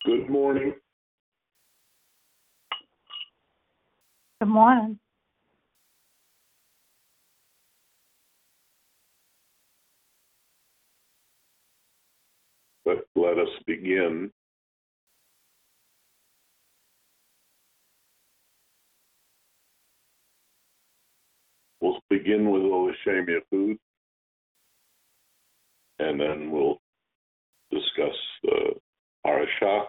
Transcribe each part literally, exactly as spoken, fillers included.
Good morning. Good morning. But let us begin. We'll begin with L'Shem Yechud, and then we'll discuss the parasha,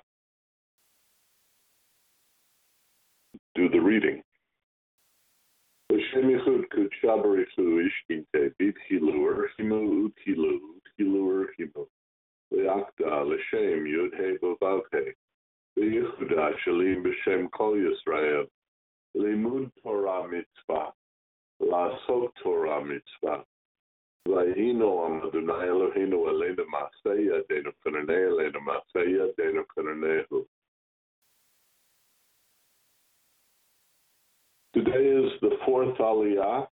do the reading. L'Shem Yechud Kudsha Barichu Ishkinte B'Tchilu Erchimu Utchilu Utchilu Erchimu L'Yakda L'Shem Yud He Vav He L'Yehuda Shalim B'Shem Kol Yisrael Limud Torah Mitzvah L'Asot Torah Mitzvah Vayino Am Adonai Eloheinu Aleinu Maseh Yadeinu Kananei Aleinu Maseh Yadeinu Kananehu. Today is the fourth Aliyah,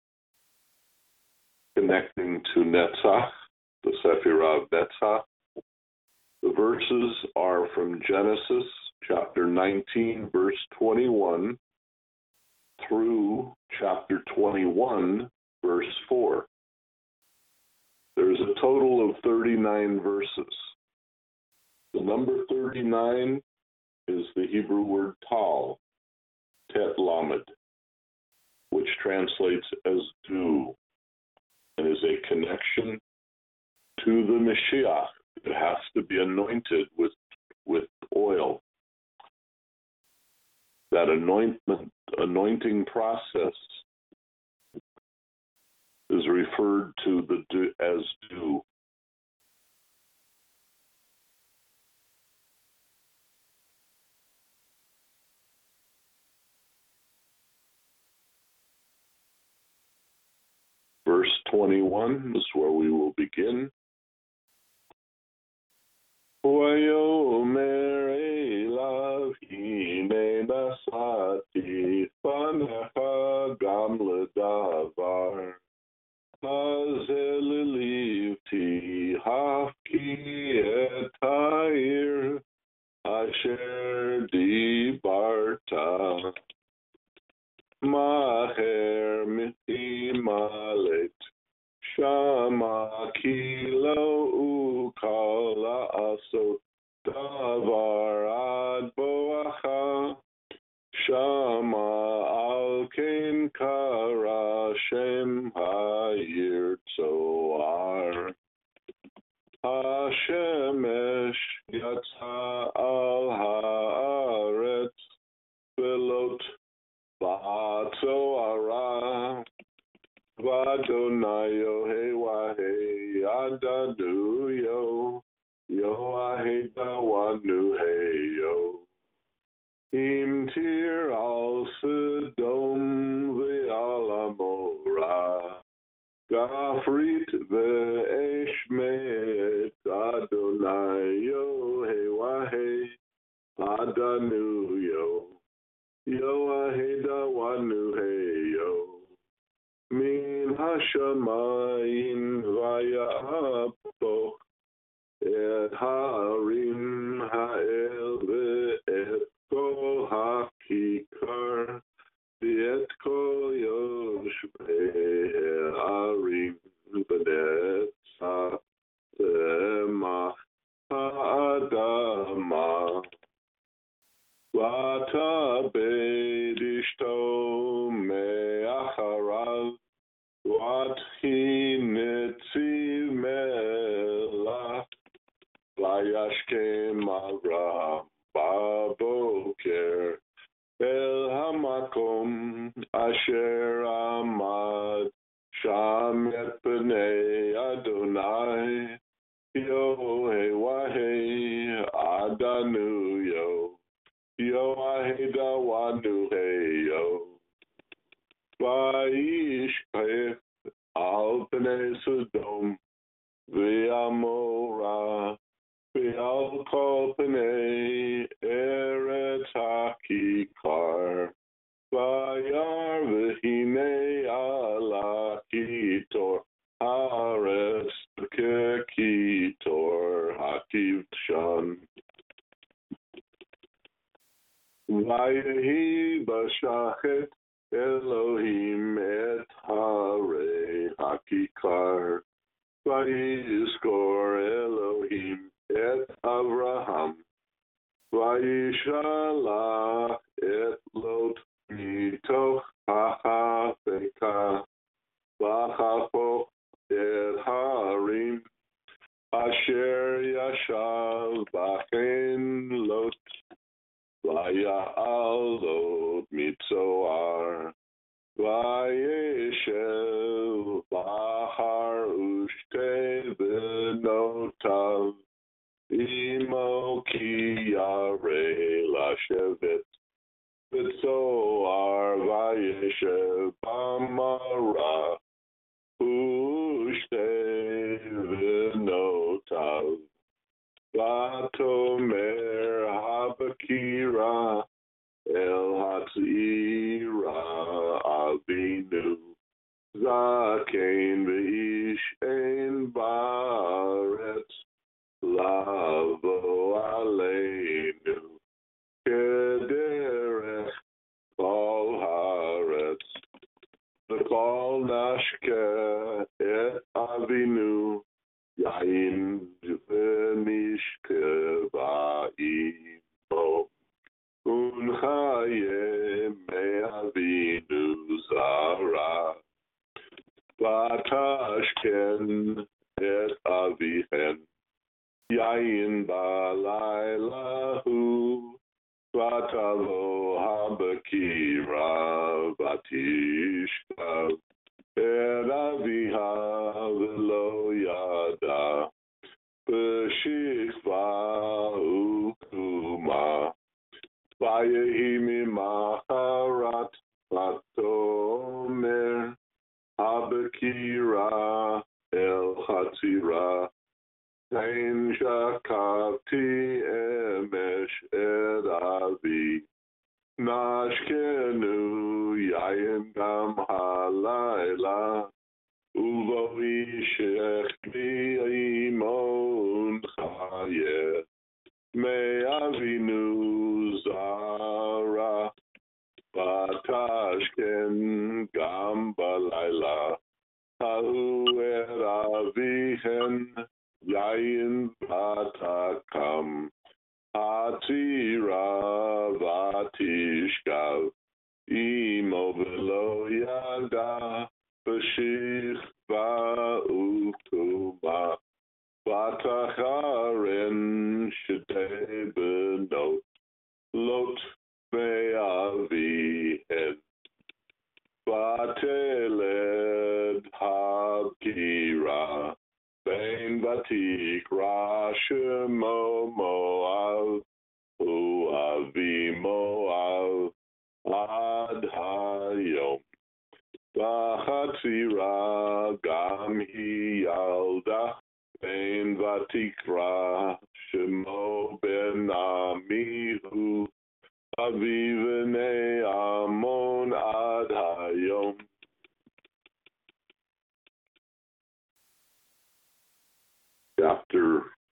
connecting to Netzach, the Sephirah of Netzach. The verses are from Genesis chapter nineteen, verse twenty-one, through chapter twenty-one, verse four. There's a total of thirty-nine verses. The number thirty-nine is the Hebrew word tal, tet lamed, which translates as dew, and is a connection to the Mashiach. It has to be anointed with, with oil. That anointment, anointing process is referred to the dew, as dew. Verse twenty-one is where we will begin. Vayomer elav hine nasati fanecha gam ledavar hazel livti hafki et ha'ir asher dibarta maher mitimalet Shama kilo ukala asot davar ad boacha Shama al ken kara shem ha'ir tzoar Hashemesh yatsa al haaretz velot ba'atzoara Vadonai Yohe Wahe Adadu Yo Yohe Dawanu He Yo Imtir al Sedom Ve'al Amora Gafrit Ve'eshmet Adonai Yohe Wahe Adanu Yo Yohe Dawanu He Yo Min hashamayim vayapok et harim ha'el ve'et kol ha'kikar ve'et kol yoshvei harim ve'et sa'temach ha'adama v'ata be'dishto me'acharav What he netziv melach vayashkem Avraham baboker el hamakom asher amad sham et pnei Adonai Yohe Wahe Adanu Yo Yohe Dawanu He Yo Vayishpech al pnei Sodom ve'amora ve'al kol pnei eretz hakikar vayar v'hinei ala kitor haaretz kekitor hakivshan Vayehi b'shachet Elohim et harei hakikar. Vayizkor Elohim et Avraham. Vayishalach et Lot mitoch ha'afeka. V'chapok et harim. Asher yashav b'chen Lot. Vaya'al Lot mitzoar. Vayeshev bahar ushte benotav. Imo ki yareh lashevet. Mitzoar vayeshev b'mara. Ushte benotav. Vatomer habakira. El Hatzira Avinu Zakein V'ish Ein Baaretz Lavo Aleinu Kederech Kol Haaretz V'kol Nashke Et Avinu Yain V'nishke Va'imo Unchaye me'avinu zara, v'tashken et avichen, yain b'layla hu, v'tavo habakira v'tishkav, et aviha v'lo yada, v'shikva ukuma. Vayehi mimacharat vatomer habakira el chatzira ein shakavti emesh et avi nashkenu yayin gam halayla uvo ishechli imon chayeh me'avinu zara v'tashken gam balayla hahu et avihen yayin v'takam hatzira v'tishkav imo v'lo yada v'shichva ukuma v'tacharen shetei benot Lot me'avihen v'teled habkira bein v'tikra shemo Moav u'avi Moav ad hayom v'chatzira gam hi yalda bein v'tikra shemo ben amihu avivnei amon ad hayom. Chapter,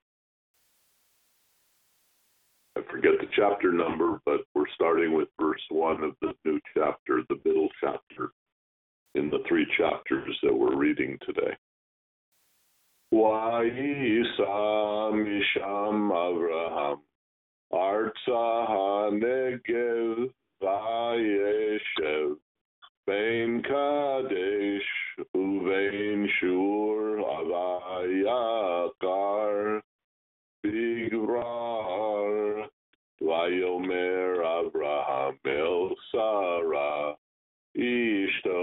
I forget the chapter number, but we're starting with verse one of the new chapter, the middle chapter in the three chapters that we're reading today. Vayisa misham Avraham arza hanegev vayeshev bein kadesh uvein shur avayakar bigrar vayomer Avraham el Sarah ishto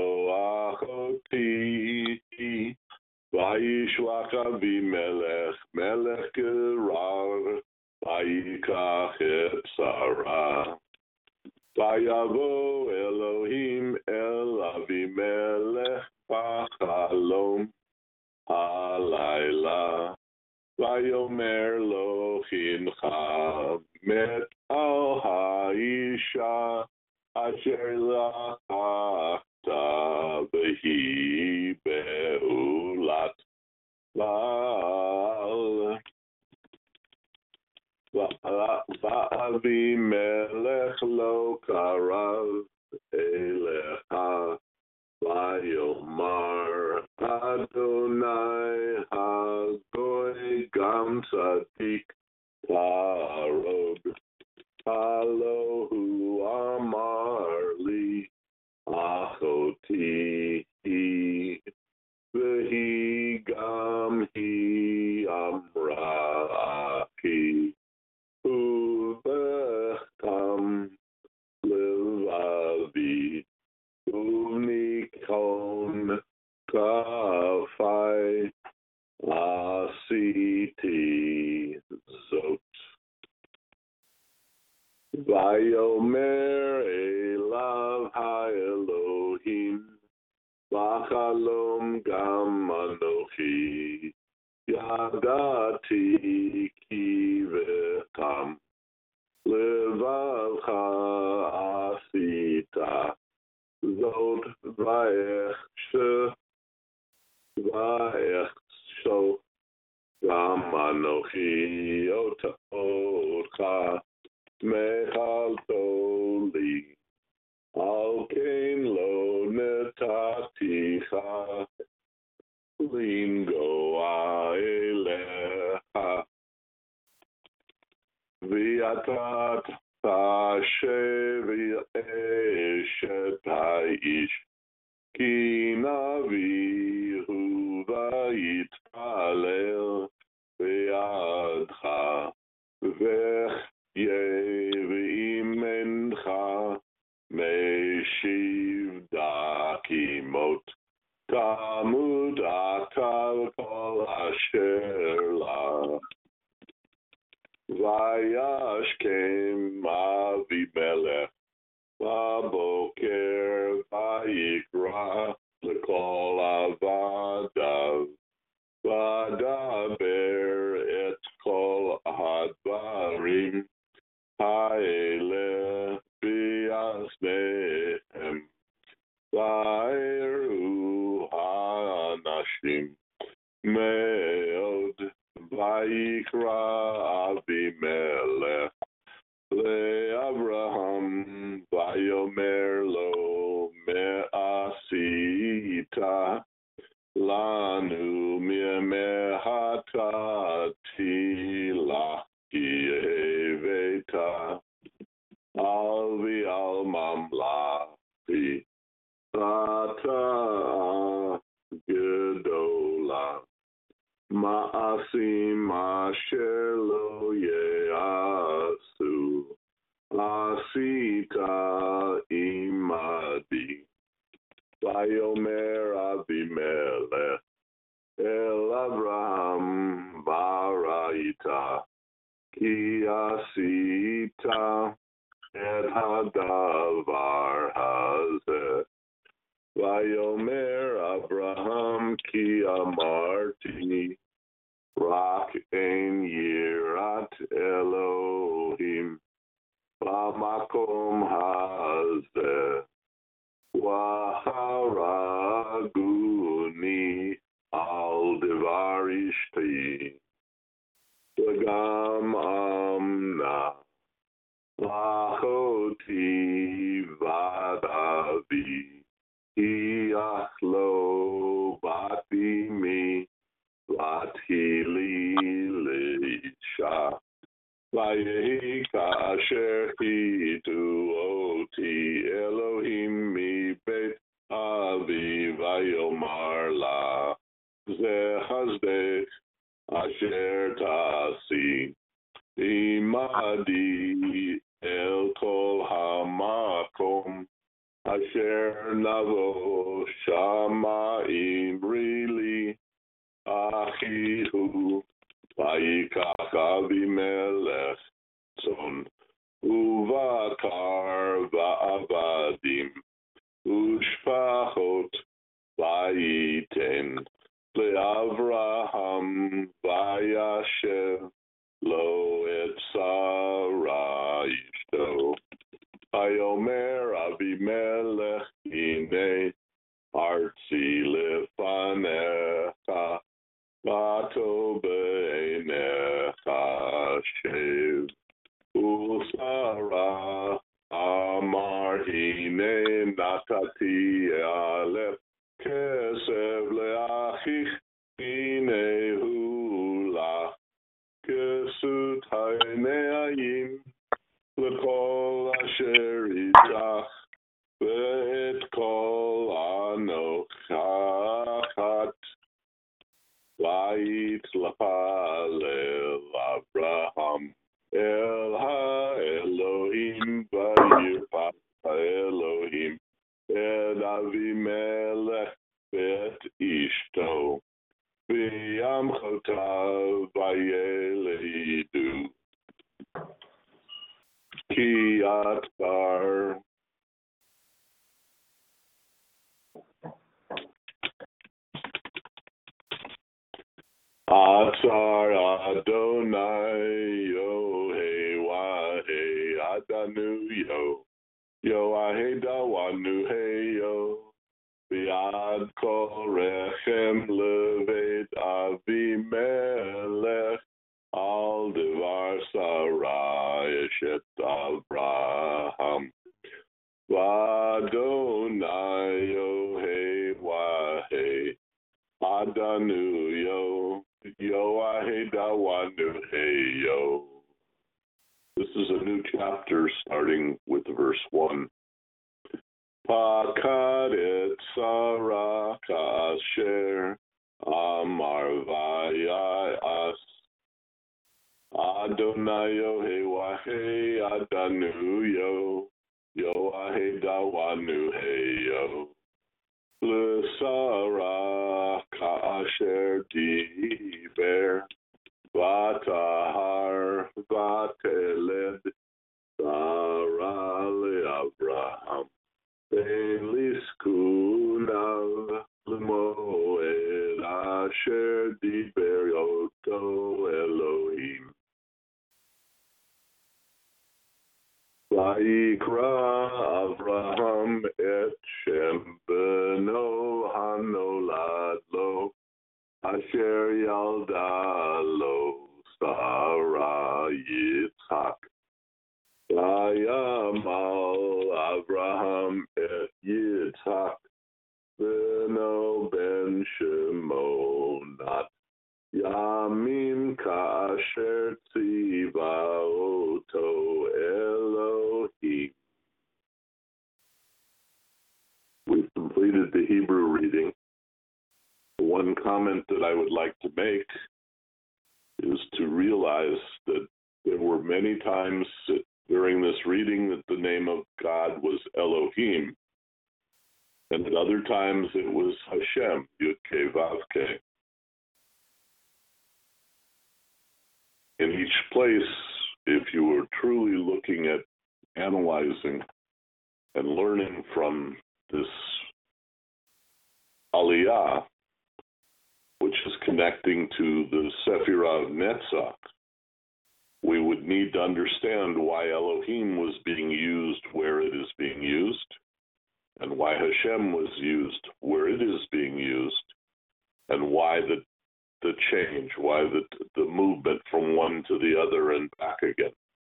achoti Vayishlach Avimelech melech Gerar vayikach et Sarah. Vayavo Elohim el Avimelech b'chalom halayla. Vayomer lo hincha met al ha'isha asher lakachta v'hi be'ulat Baal. ואבימלך לא קרב אליך, ויאמר אדוני הגוי גם צדיק תהרוג. הלא הוא אמר לי אחותי היא, והיא גם היא אמרה אחי, ובכתם לבבי, ובניקיון כפי עשיתי זאת. ויאמר אליו האלוהים, בחלום גם אנוכי ידעתי כי בכם לבבך עשית זאת, ואחשוב ואחשוב גם אנוכי אותך מחלתו לי, על כן לא נתתיך לנגוע אליך. ויתת תשב אשת האיש, כי נביא הוא ויתפלל בידך, ואם אינך משיב דקימות, תמות אתה וכל אשר לך. וישכם אבימלך בבוקר ויקרא לכל עבדיו, ודבר את כל הדברים האלה באזניהם. ויראו האנשים מאוד, ויקרא אבימלך לאברהם ויאמר לו, מה עשית לנו מימי נתתי לך כי הבאת על ועל ממלכתי אתה גדולה, מעשים אשר לא יעשו עשית עמדי. ויאמר אבימלך אל אברהם, מה ראית כי עשית את הדבר הזה? ויאמר אברהם, כי אמרתי רק אין יראת אלוהים במקום הזה, והרגוני על דבר אשתי, וגם אמנה אחותי בת אבי, היא אך לא בת אמי, בת היא לי לאישה. ויהי כאשר הכיתו אותי אלוהים מבית אבי, ויאמר לה, זה חסדך אשר תעשי עמדי אל כל המקום אשר נבוא שמה אמרי לי אחי הוא. ויקח אבימלך צאן ובקר ועבדים ושפחות, וייתן לאברהם, וישב לו את שרה אשתו. ויאמר אבימלך, הנה ארצי לפניך, וטוב בעיניך שב. Sarah Amar Hine Natati Alef Kesev Leachich Hine Hula Kesut Haineayim Lekol Asher Itach Ve'et Kol Anochat Lait Lapalel Abraham El Ha-Elohim Vayirpat Ha-Elohim Ed Avimelech Bet Ishto V'yam Chotav Vayelidu Ki Atbar Atzar Adonai Yo Hey Wa Hey Adanu Yo Yo Ahe Dawanu Hey Yo Biad Kol Rechem Levet Avimelech Al Devar Sarai Eshet Abraham Vadonai Yo Hey Wa Hey Adanu Yo Yo Ahe Dawanu Hey Yo. This is a new chapter starting with verse one. Pakad et Sarah Kasher Amar Vayas Adonai Yo Hey Wa Hey Adanu Yo Yo Ahe Dawanu Hey Yo L'Sarah Kasher Diber Vatahar Vateled Sarah LeAbraham Beliskunav L'Moed Asher Diber Yoto Elohim Vayikra Avraham et Shem Beno Hanolad Lo Asher Yalda Lo Sarah Yitzhak Vayamal Avraham et Yitzhak Beno Ben Shemonat Yamim Kasher Tziva Oto Elohim. We've completed the Hebrew reading. One comment that I would like to make is to realize that there were many times during this reading that the name of God was Elohim, and at other times it was Hashem, Yud-Keh, Vav-Keh. In each place, if you were truly looking at analyzing and learning from this Aliyah, which is connecting to the Sephirah of Netzach, we would need to understand why Elohim was being used where it is being used, and why Hashem was used where it is being used, and why the the change, why the the movement from one to the other and back again.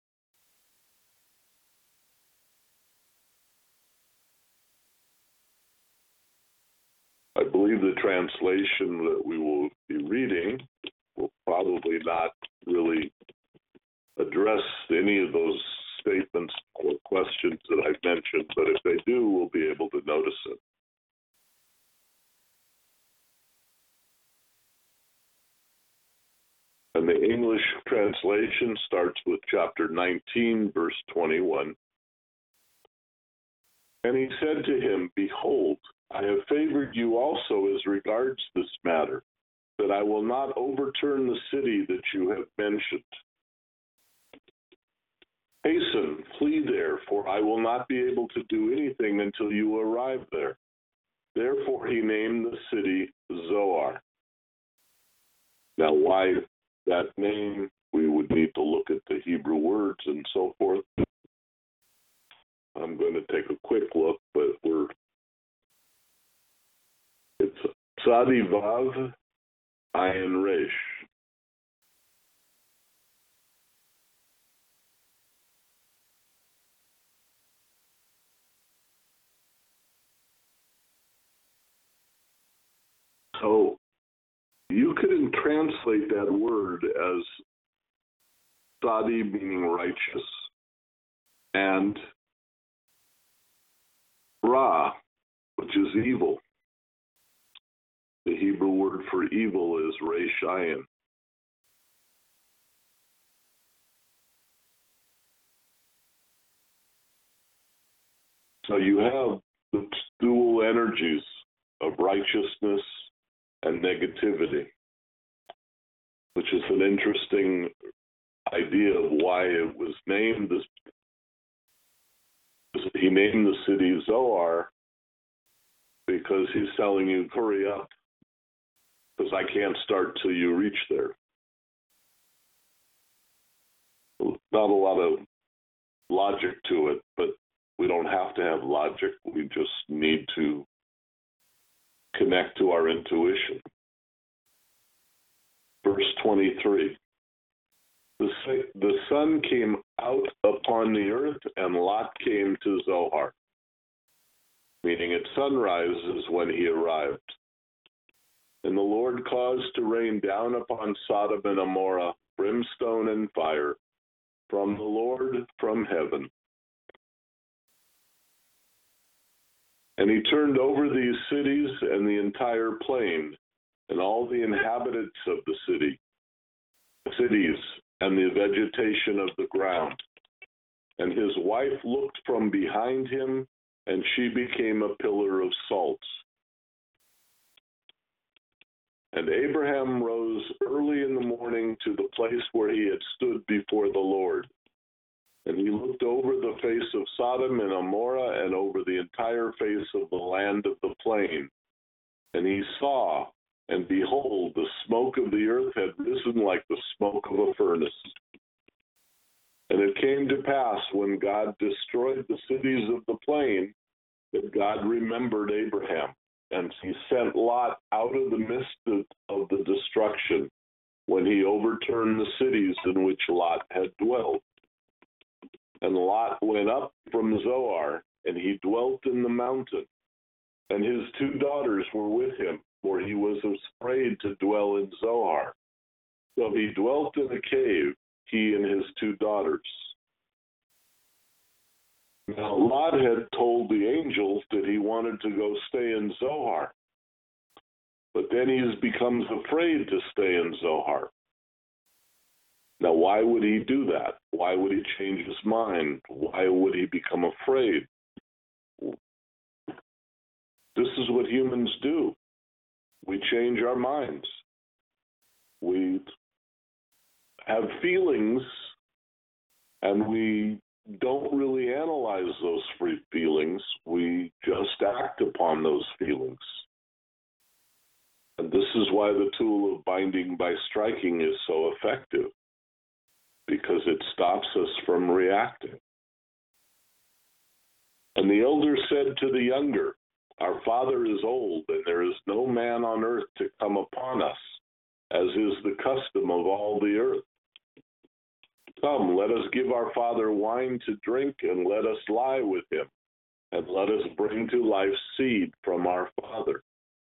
I believe the translation that we will be reading will probably not really address any of those statements or questions that I've mentioned, but if they do, we'll be able to notice it. And the English translation starts with chapter nineteen, verse twenty-one. And he said to him, Behold, I have favored you also as regards this matter, that I will not overturn the city that you have mentioned. Hasten, flee there, for I will not be able to do anything until you arrive there. Therefore he named the city Zoar. Now why that name, we would need to look at the Hebrew words and so forth. I'm going to take a quick look, but we're it's Tzadi Vav Ayin Resh. So you could translate that word as Sadi, meaning righteous, and Ra, which is evil. The Hebrew word for evil is Reshayin. So you have the dual energies of righteousness and negativity, which is an interesting idea of why it was named this. He named the city Zoar because he's telling you, hurry up, because I can't start till you reach there. Not a lot of logic to it, but we don't have to have logic. We just need to connect to our intuition. Verse twenty-three. The, the sun came out upon the earth, and Lot came to Zoar, meaning at sunrise is when he arrived. And the Lord caused to rain down upon Sodom and Gomorrah brimstone and fire from the Lord from heaven. And he turned over these cities and the entire plain and all the inhabitants of the city, cities and the vegetation of the ground. And his wife looked from behind him, and she became a pillar of salt. And Abraham rose early in the morning to the place where he had stood before the Lord. And he looked over the face of Sodom and Gomorrah and over the entire face of the land of the plain. And he saw, and behold, the smoke of the earth had risen like the smoke of a furnace. And it came to pass, when God destroyed the cities of the plain, that God remembered Abraham. And he sent Lot out of the midst of, of the destruction, when he overturned the cities in which Lot had dwelt. And Lot went up from Zoar, and he dwelt in the mountain. And his two daughters were with him, for he was afraid to dwell in Zoar. So he dwelt in a cave, he and his two daughters. Now Lot had told the angels that he wanted to go stay in Zoar. But then he becomes afraid to stay in Zoar. Now, why would he do that? Why would he change his mind? Why would he become afraid? This is what humans do. We change our minds. We have feelings, and we don't really analyze those free feelings. We just act upon those feelings. And this is why the tool of binding by striking is so effective, because it stops us from reacting. And the elder said to the younger, our father is old, and there is no man on earth to come upon us, as is the custom of all the earth. Come, let us give our father wine to drink, and let us lie with him, and let us bring to life seed from our father.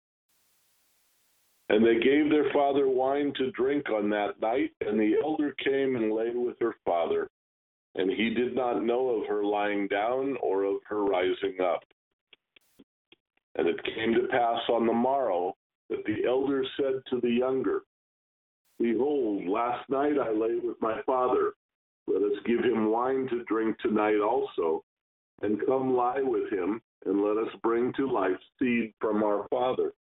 And they gave their father wine to drink on that night, and the elder came and lay with her father, and he did not know of her lying down or of her rising up. And it came to pass on the morrow that the elder said to the younger, behold, last night I lay with my father. Let us give him wine to drink tonight also, and come lie with him, and let us bring to life seed from our father.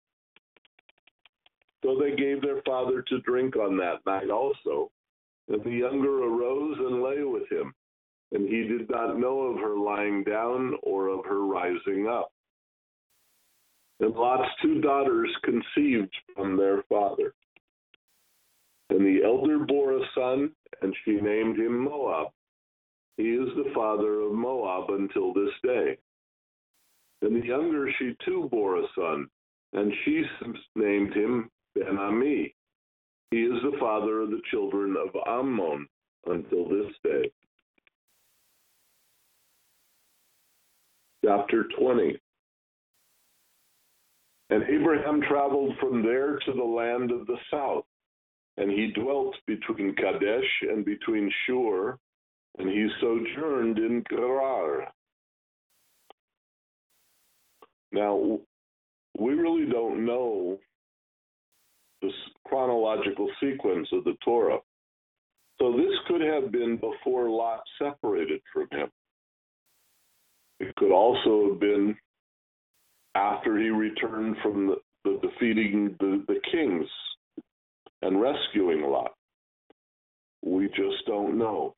So they gave their father to drink on that night also, and the younger arose and lay with him, and he did not know of her lying down or of her rising up. And Lot's two daughters conceived from their father. And the elder bore a son, and she named him Moab. He is the father of Moab until this day. And the younger she too bore a son, and she named him Ben-Ami. He is the father of the children of Ammon until this day. Chapter twenty. And Abraham Abraham traveled from there to the land of the south, and he dwelt between Kadesh and between Shur, and he sojourned in Gerar. Now, we really don't know the chronological sequence of the Torah. So this could have been before Lot separated from him. It could also have been after he returned from the, the defeating the, the kings and rescuing Lot. We just don't know.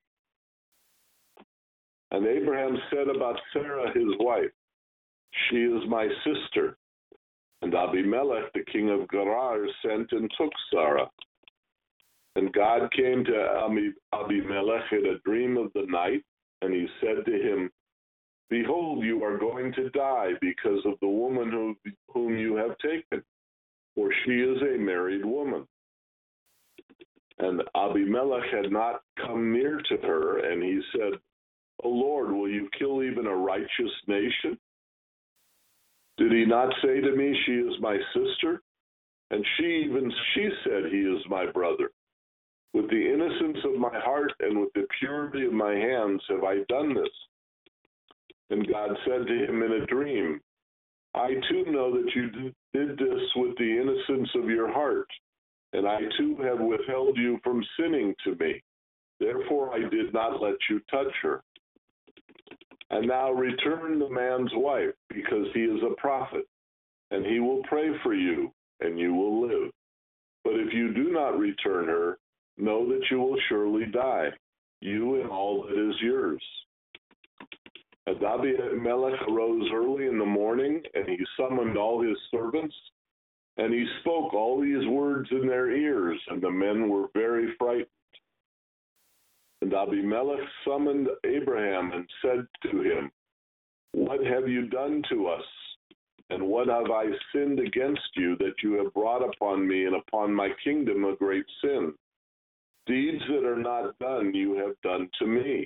And Abraham said about Sarah, his wife, "She is my sister." And Abimelech, the king of Gerar, sent and took Sarah. And God came to Abimelech in a dream of the night, and he said to him, "Behold, you are going to die because of the woman who, whom you have taken, for she is a married woman." And Abimelech had not come near to her, and he said, "O Lord, will you kill even a righteous nation? Did he not say to me, 'She is my sister'? And she even she said, 'He is my brother.' With the innocence of my heart and with the purity of my hands have I done this." And God said to him in a dream, "I too know that you did this with the innocence of your heart, and I too have withheld you from sinning to me. Therefore I did not let you touch her. And now return the man's wife, because he is a prophet, and he will pray for you, and you will live. But if you do not return her, know that you will surely die, you and all that is yours." And Abimelech arose early in the morning, and he summoned all his servants, and he spoke all these words in their ears, and the men were very frightened. And Abimelech summoned Abraham and said to him, "What have you done to us? And what have I sinned against you that you have brought upon me and upon my kingdom a great sin? Deeds that are not done you have done to me."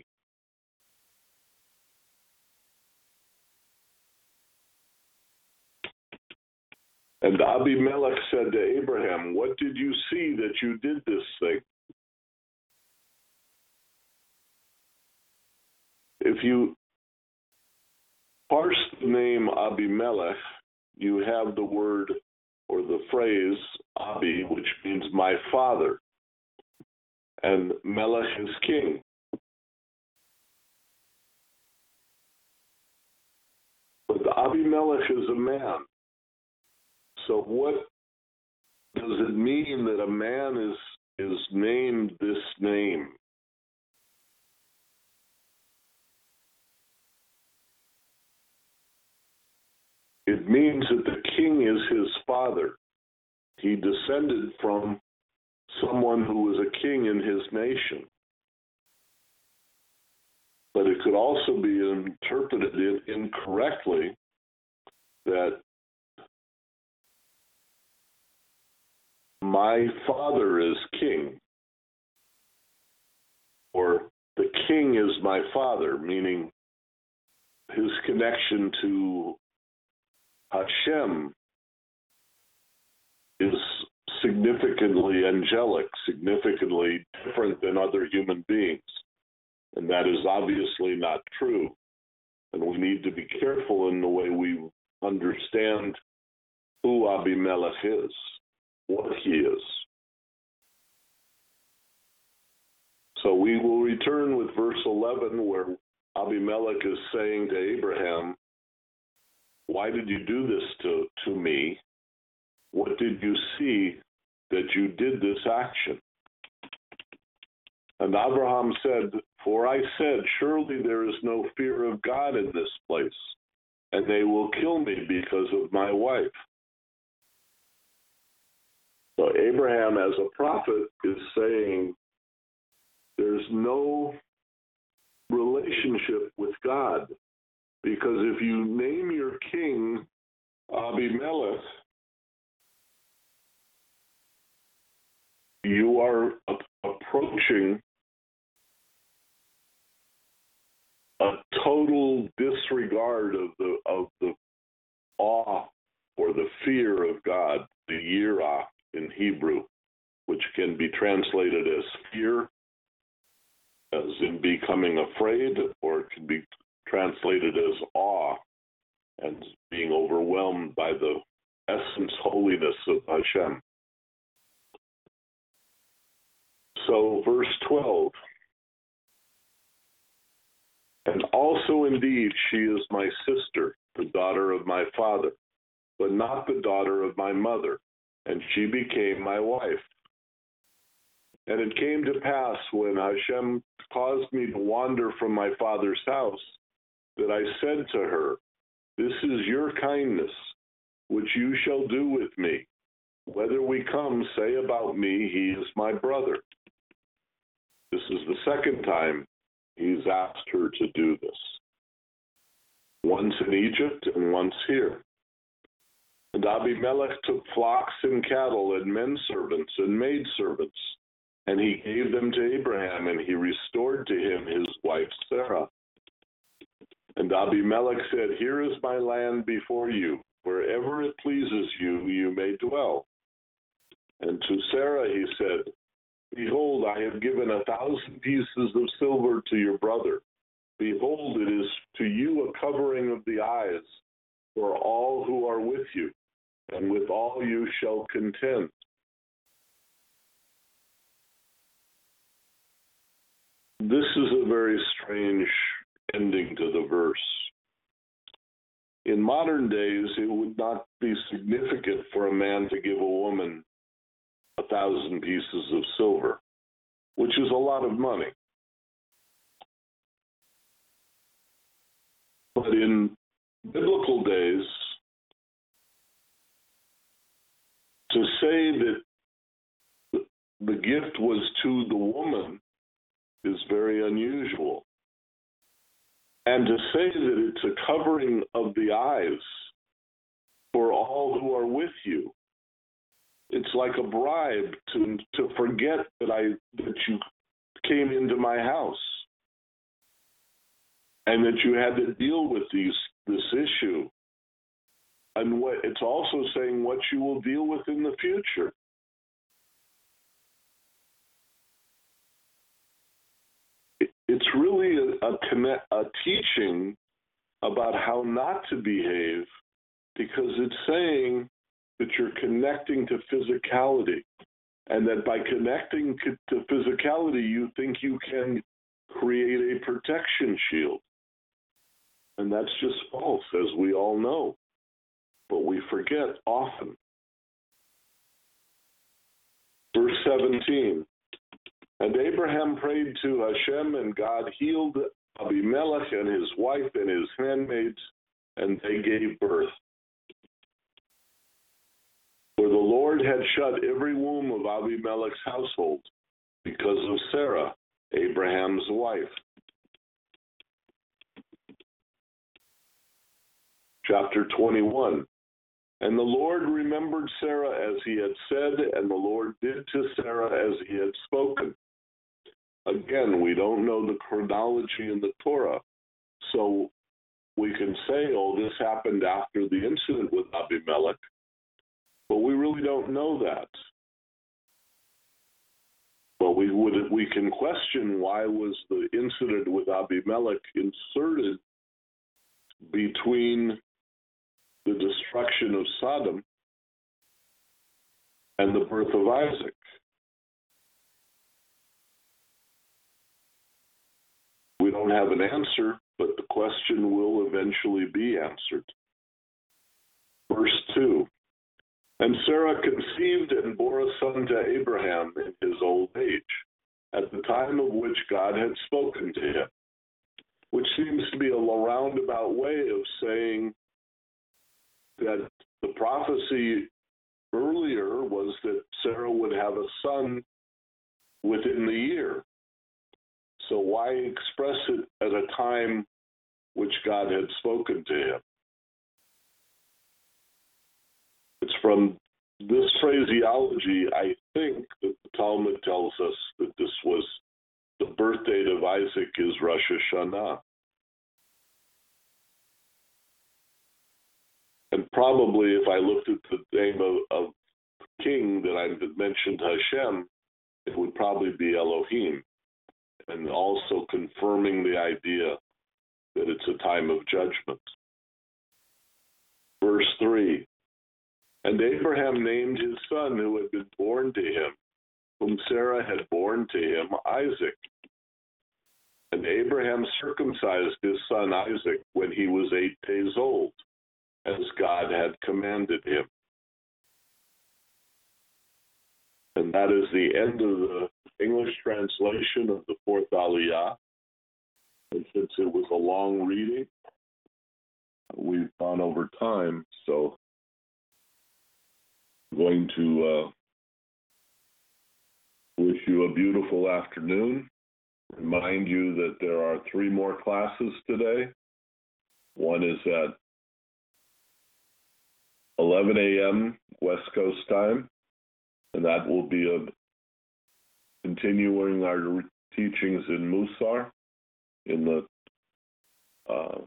And Abimelech said to Abraham, "What did you see that you did this thing?" If you parse the name Abimelech, you have the word or the phrase Abi, which means my father, and Melech is king. But Abimelech is a man. So what does it mean that a man is, is named this name? It means that the king is his father. He descended from someone who was a king in his nation. But it could also be interpreted incorrectly that my father is king, or the king is my father, meaning his connection to Hashem is significantly angelic, significantly different than other human beings. And that is obviously not true. And we need to be careful in the way we understand who Abimelech is, what he is. So we will return with verse eleven, where Abimelech is saying to Abraham, "Why did you do this to, to me? What did you see that you did this action?" And Abraham said, "For I said, surely there is no fear of God in this place, and they will kill me because of my wife." So Abraham, as a prophet, is saying there's no relationship with God. Because if you name your king Abimelech, you are a- approaching a total disregard of the of the awe or the fear of God, the yirah in Hebrew, which can be translated as fear, as in becoming afraid, or it can be translated as awe and being overwhelmed by the essence holiness of Hashem. So verse twelve, and also indeed she is my sister, the daughter of my father, but not the daughter of my mother, and she became my wife. And it came to pass when Hashem caused me to wander from my father's house, that I said to her, this is your kindness, which you shall do with me. Whether we come, say about me, he is my brother. This is the second time he's asked her to do this. Once in Egypt and once here. And Abimelech took flocks and cattle and men servants and maid servants, and he gave them to Abraham, and he restored to him his wife Sarah. And Abimelech said, here is my land before you. Wherever it pleases you, you may dwell. And to Sarah he said, behold, I have given a thousand pieces of silver to your brother. Behold, it is to you a covering of the eyes for all who are with you, and with all you shall contend. This is a very strange ending to the verse. In modern days, it would not be significant for a man to give a woman a thousand pieces of silver, which is a lot of money. But in biblical days, to say that the gift was to the woman is very unusual. And to say that it's a covering of the eyes for all who are with you, it's like a bribe to to forget that I that you came into my house and that you had to deal with these this issue. And what it's also saying what you will deal with in the future. It's really a, a, connect, a teaching about how not to behave, because it's saying that you're connecting to physicality, and that by connecting to physicality, you think you can create a protection shield. And that's just false, as we all know, but we forget often. Verse seventeen. And Abraham prayed to Hashem, and God healed Abimelech and his wife and his handmaids, and they gave birth. For the Lord had shut every womb of Abimelech's household because of Sarah, Abraham's wife. Chapter twenty-one. And the Lord remembered Sarah as he had said, and the Lord did to Sarah as he had spoken. Again, we don't know the chronology in the Torah, so we can say, oh, this happened after the incident with Abimelech, but we really don't know that. But we would we can question, why was the incident with Abimelech inserted between the destruction of Sodom and the birth of Isaac? We don't have an answer, but the question will eventually be answered. Verse two. And Sarah conceived and bore a son to Abraham in his old age, at the time of which God had spoken to him, which seems to be a roundabout way of saying that the prophecy earlier was that Sarah would have a son within the year. So why express it at a time which God had spoken to him? It's from this phraseology, I think, that the Talmud tells us that this was the birth date of Isaac is Rosh Hashanah. And probably if I looked at the name of, of king that I mentioned Hashem, it would probably be Elohim, and also confirming the idea that it's a time of judgment. Verse three, and Abraham named his son who had been born to him, whom Sarah had borne to him, Isaac. And Abraham circumcised his son Isaac when he was eight days old, as God had commanded him. And that is the end of the English translation of the fourth Aliyah. And since it was a long reading, we've gone over time, so I'm going to uh, wish you a beautiful afternoon. Remind you that there are three more classes today. One is at eleven a.m. West Coast time, and that will be a continuing our teachings in Musar, in the uh,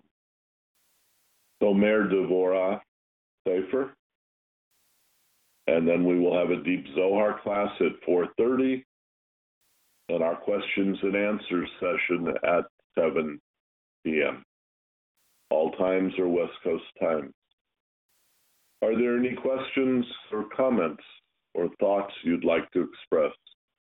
Tomer Devorah Sefer. And then we will have a deep Zohar class at four thirty, and our questions and answers session at seven p.m. All times are West Coast time. Are there any questions or comments or thoughts you'd like to express?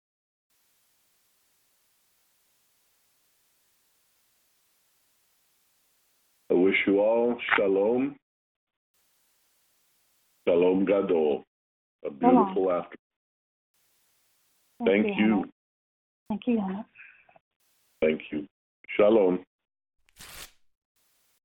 I wish you all shalom, shalom gadol, a beautiful afternoon. Thank, Thank you. you. Thank you, Hannah. Thank you. Shalom.